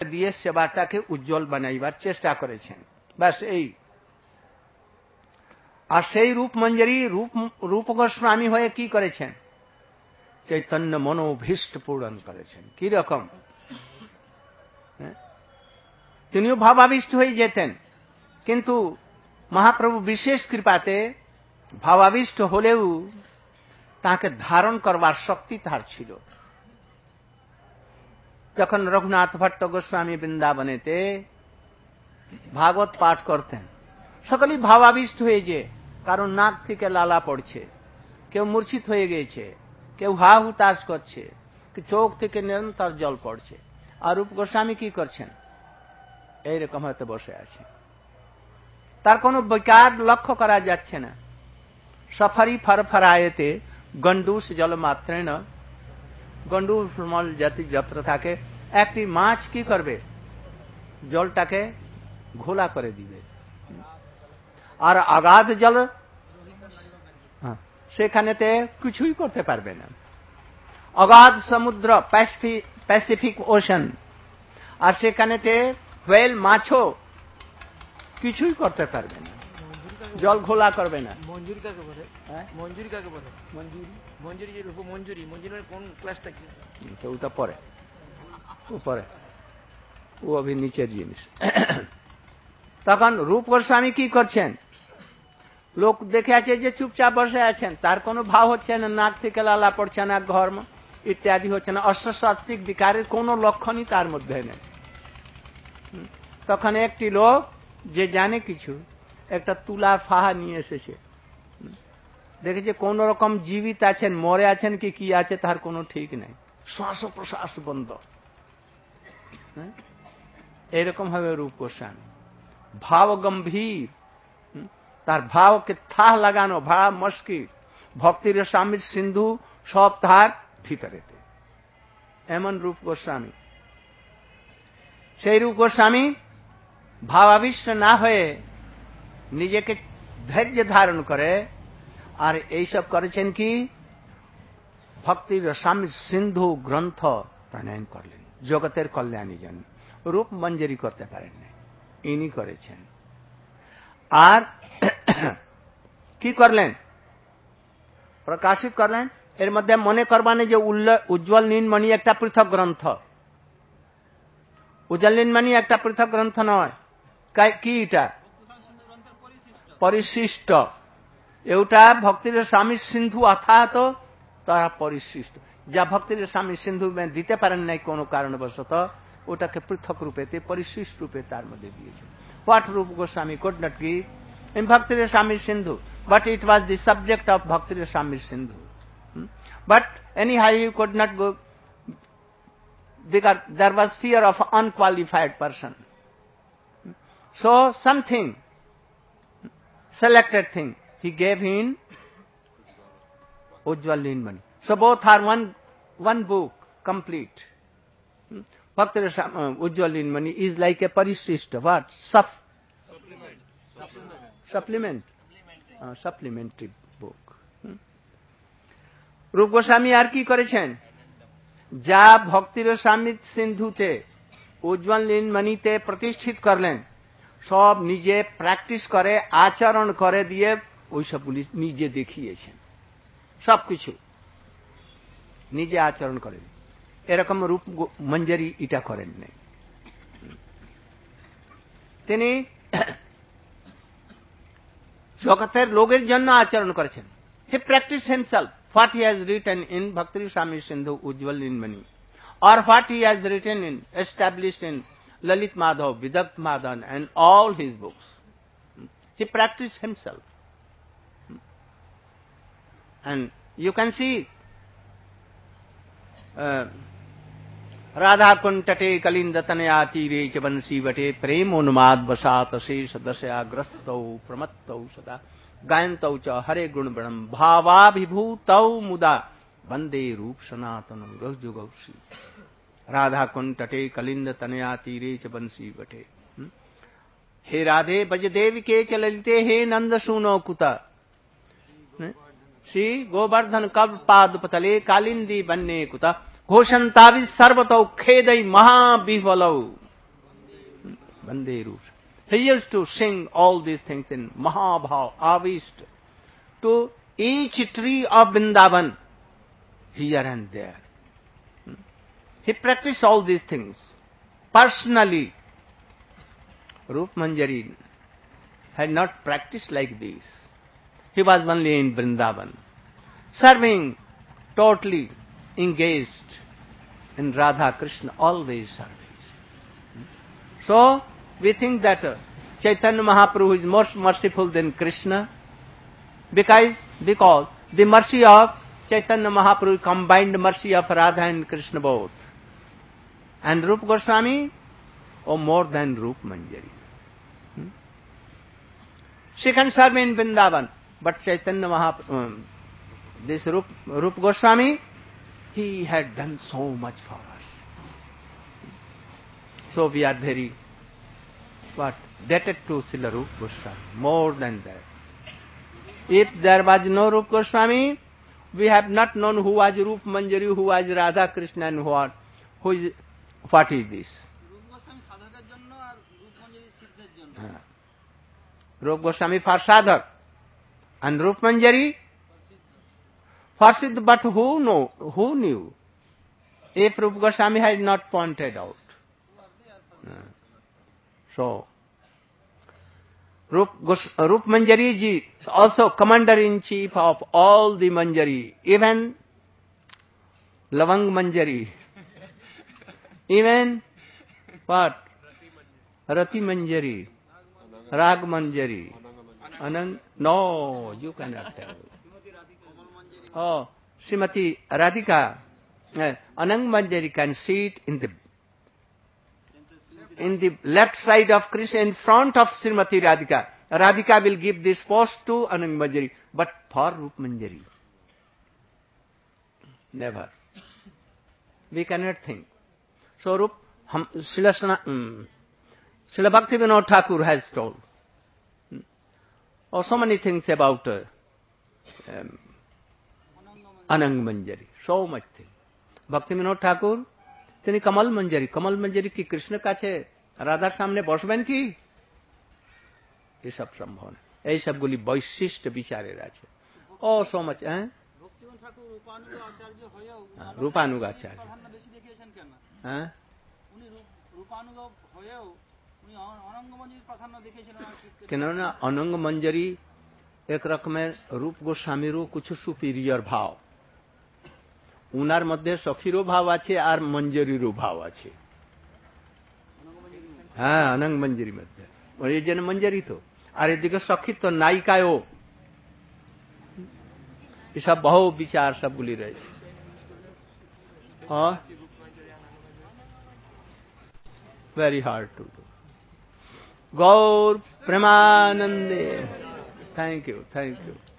দিয়ে সেবাটাকে উজ্জ্বল বানাইবার চেষ্টা করেছেন। ব্যাস এই। আর সেই রূপমঞ্জরি রূপ গোস্বামী হয়ে কি করেছেন? চৈতন্য মনোভীষ্ট পূরণ করেছেন। কি রকম? তিনিও ভাবাবিষ্ট হয়ে যেতেন, কিন্তু মহাপ্রভু বিশেষ কৃপাতে ভাবাবিষ্ট হলেও তাকে ধারণ করবার শক্তি তার ছিল। যখন রঘুনাথ ভট্ট গোস্বামী বৃন্দাবনেতে ভাগবত পাঠ করতেন, সকলেই ভাবাবিষ্ট হয়ে যে, কারণ নাক থেকে লালা পড়ছে, কেউ মূর্ছিত হয়ে গিয়েছে, কেউ হা হুতাশ করছে, চোখ থেকে নিরন্তর জল পড়ছে। আর রূপ গোস্বামী কি করছেন? এইরকম হয়তো বসে আছে, তার কোনো বিকার লক্ষ্য করা যাচ্ছে না। সফারি ফরফরায়েতে গন্ডুস জল মাত্রে না, গন্ডুস মল জাতি যত্র থাকে। একটি মাছ কি করবে? জলটাকে ঘোলা করে দিবে। আর অগাধ জল সেখানেতে কিছুই করতে পারবে না। অগাধ সমুদ্র, প্যাসিফিক ওশান, আর সেখানেতে হোয়েল মাছও কিছুই করতে পারবে না, জল ঘোলা করবে না। মঞ্জুরি কাকে বলে? মঞ্জুরি কাকে বলে? মঞ্জুরি যে রূপ মঞ্জুরি, মঞ্জুরির কোন ক্লাসটা কি? তো ওটা পরে, উপরে, ও অভি নিচের জিনিস। তখন রূপ গোস্বামী কি করছেন? লোক দেখে আছে যে চুপচাপ বসে আছেন, তার কোনো ভাব হচ্ছে না, নাক থেকে লালা পড়ছে না, ঘর্ম ইত্যাদি হচ্ছে না, অস্বাত্বিক বিকারের কোন লক্ষণই তার মধ্যে নেই। তখন একটি লোক যে জানে কিছু, একটা তুলার ফাহা নিয়ে এসেছে, দেখেছে কোন রকম জীবিত আছেন, মরে আছেন কি আছে তার কোনো ঠিক নেই, শ্বাস প্রশ্বাস বন্ধ। এরকম ভাবে রূপ গোস্বামী ভাব গম্ভীর, তার ভাবকে থাহ লাগানো ভাব মুশকিল। ভক্তির স্বামীর সিন্ধু সব তার ভিতরেতে, এমন রূপ গোস্বামী। সেই রূপ গোস্বামী ভাবাবিষ্ট না হয়ে নিজেকে ধৈর্য ধারণ করে, আর এইসব করেছেন কি? ভক্তির স্বামীর সিন্ধু গ্রন্থ প্রণয়ন করলেন জগতের কল্যাণের জন্য। রূপ মঞ্জরি করতে পারেন না, ইনি করেছেন। আর কি করলেন? প্রকাশিত করলেন। এর মধ্যে মনে করবানে যে উজ্জ্বল নীলমণি একটা পৃথক গ্রন্থ, উজ্জ্বল নীলমণি একটা পৃথক গ্রন্থ নয়। কি এটা? পরিশিষ্ট। এটা ভক্তির স্বামী সিন্ধু অথাত তারা পরিশিষ্ট, যা ভক্তির স্বামী সিন্ধু দিতে পারেন নাই কোনো কারণবশত, ওটাকে পৃথক রূপেতে পরিশিষ্ট রূপে তার মধ্যে দিয়েছে। হোয়াট রূপ Goswami could not give in Bhakti Rasamrita Sindhu, but it was the subject of Bhakti Rasamrita Sindhu. But anyhow he could not go, because there was fear of unqualified person. So something, selected thing, he gave in Ujjwal Nilmani. So both are one book, complete. Bhakti Rasamrita Ujjwal Nilmani is like a parishishta, what? Supplementary book. রূপ গোস্বামী আর কি করেছেন? যা ভক্তির স্বামী সিন্ধুতে উজ্জ্বল নীলমণিতে প্রতিষ্ঠিত করলেন, সব নিজে প্র্যাকটিস করে আচরণ করে দিয়ে ওইসবগুলি নিজে দেখিয়েছেন। সবকিছু নিজে আচরণ করেন। এরকম রূপ মঞ্জরি এটা করেন নাই। তিনি জগতের লোকের জন্য আচরণ করেছেন। He practise himself what he has written in Bhakti Rasamrita Sindhu Ujjwal Nilmani, or what he has written in, established in Lalit Madhav, Vidakt Madhan and all his books. He practiced himself. And you can see Radha Kuntate Kalindatanya Tire Chabansi Vate Premonumad Vasat Shesh Dasya Grastau Pramattau Sada गायन्तौ च हरे गुण ब्रह्म भावाभिभूतौ मुदा वंदे रूप सनातनं रसजुगौषि। राधा कुंड तटे कलिंद तनया तीरे च बंसी बटे। हे राधे बजदेव के च ललिते, हे नंद सूनो कुता, श्री गोवर्धन कव पाद पतले कालिंदी बन्ने कुता, घोषंतावि सर्वतौ खेदै महाविह्वलौ। Bande Rup. He used to sing all these things in Mahabhav, Avishta, to each tree of Vrindavan, here and there. He practiced all these things personally. Rup Manjari had not practiced like this. He was only in Vrindavan, serving, totally engaged in Radha Krishna, always serving. So, we think that Chaitanya Mahaprabhu is more merciful than Krishna because the mercy of Chaitanya Mahaprabhu combined mercy of Radha and Krishna both. And Rupa Goswami, more than Rup Manjari. She can serve in Vrindavan, but Chaitanya Mahaprabhu, this Rupa Goswami, he had done so much for us. So we are very, indebted to Srila Rupa Goswami, more than that. If there was no Rupa Goswami, we have not known who was Rupa Manjari, who was Radha Krishna, and what is this. Rupa Goswami for sadhak, and Rupa Manjari for siddha, but who knew? If Rupa Goswami had not pointed out. So, Rup Manjari ji also commander-in-chief of all the Manjari, even Lavang Manjari, even what? Rati Manjari, Rag Manjari, no, you cannot tell. Oh, Srimati Radhika, Anang Manjari can sit in the left side of Krishna, in front of Srimati Radhika. Radhika will give this post to Anang Manjari, but for Rup Manjari, never. We cannot think. So Srila Bhaktivinoda Thakur has told so many things about Anang Manjari, so much thing. Bhaktivinoda Thakur, তিনি কমল মঞ্জরি কি কৃষ্ণ কাছে রাধার সামনে বসবেন কি? এসব সম্ভব না। এই সবগুলি বৈশিষ্ট্য বিচারের আছে। ও সো মাচ, রূপানুগ আচার্য, হ্যাঁ, কেননা অনঙ্গ মঞ্জরি এক রকমের রূপ গোস্বামীরও কিছু সুপিরিয়র ভাব। উনার মধ্যে সখীরও ভাব আছে আর মঞ্জরিরও ভাব আছে। হ্যাঁ, অনঙ্গ মঞ্জরির মধ্যে ওই যেন মঞ্জরি তো, আর এদিকে সখী তো নায়িকায়ও। এসব বহু বিচার সবগুলি রয়েছে। Very hard to do. Gaur প্রেমানন্দে। Thank you.